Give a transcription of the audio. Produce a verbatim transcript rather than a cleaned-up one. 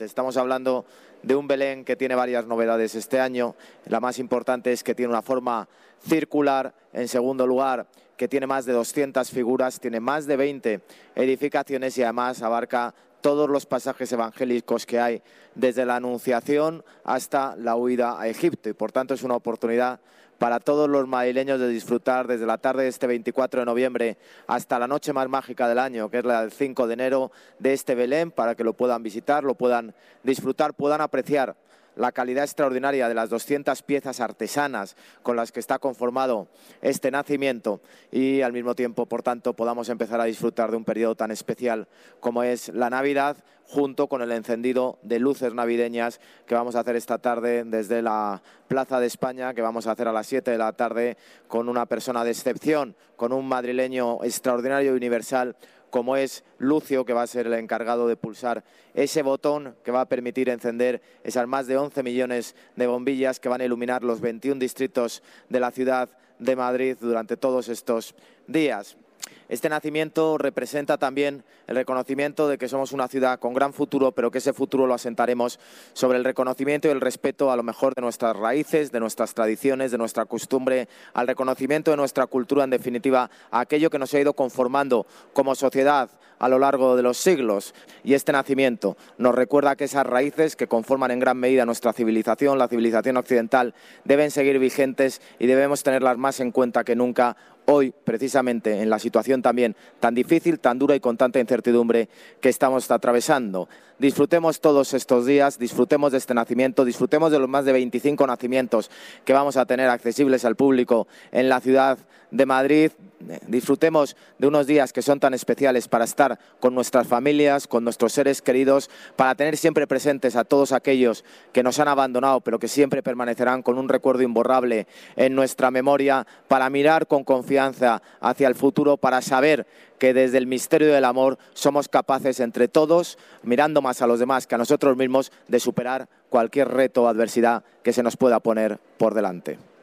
importante. Estamos hablando de un Belén que tiene varias novedades este año. La más importante es que tiene una forma circular. En segundo lugar, que tiene más de doscientas figuras, tiene más de veinte edificaciones y además abarca todos los pasajes evangélicos que hay, desde la Anunciación hasta la huida a Egipto. Y por tanto es una oportunidad para todos los madrileños de disfrutar desde la tarde de este veinticuatro de noviembre hasta la noche más mágica del año, que es la del cinco de enero, de este Belén, para que lo puedan visitar, lo puedan disfrutar, puedan apreciar la calidad extraordinaria de las doscientas piezas artesanas con las que está conformado este nacimiento y al mismo tiempo, por tanto, podamos empezar a disfrutar de un periodo tan especial como es la Navidad, junto con el encendido de luces navideñas que vamos a hacer esta tarde desde la Plaza de España, que vamos a hacer a las siete de la tarde con una persona de excepción, con un madrileño extraordinario y universal, como es Lucio, que va a ser el encargado de pulsar ese botón que va a permitir encender esas más de once millones de bombillas que van a iluminar los veintiún distritos de la ciudad de Madrid durante todos estos días. Este nacimiento representa también el reconocimiento de que somos una ciudad con gran futuro, pero que ese futuro lo asentaremos sobre el reconocimiento y el respeto a lo mejor de nuestras raíces, de nuestras tradiciones, de nuestra costumbre, al reconocimiento de nuestra cultura, en definitiva, a aquello que nos ha ido conformando como sociedad a lo largo de los siglos. Y este nacimiento nos recuerda que esas raíces que conforman en gran medida nuestra civilización, la civilización occidental, deben seguir vigentes y debemos tenerlas más en cuenta que nunca hoy, precisamente, en la situación también tan difícil, tan dura y con tanta incertidumbre que estamos atravesando. Disfrutemos todos estos días, disfrutemos de este nacimiento, disfrutemos de los más de veinticinco nacimientos que vamos a tener accesibles al público en la ciudad de Madrid. Disfrutemos de unos días que son tan especiales para estar con nuestras familias, con nuestros seres queridos, para tener siempre presentes a todos aquellos que nos han abandonado, pero que siempre permanecerán con un recuerdo imborrable en nuestra memoria, para mirar con confianza hacia el futuro, para saber que desde el misterio del amor somos capaces entre todos, mirando más a los demás que a nosotros mismos, de superar cualquier reto o adversidad que se nos pueda poner por delante.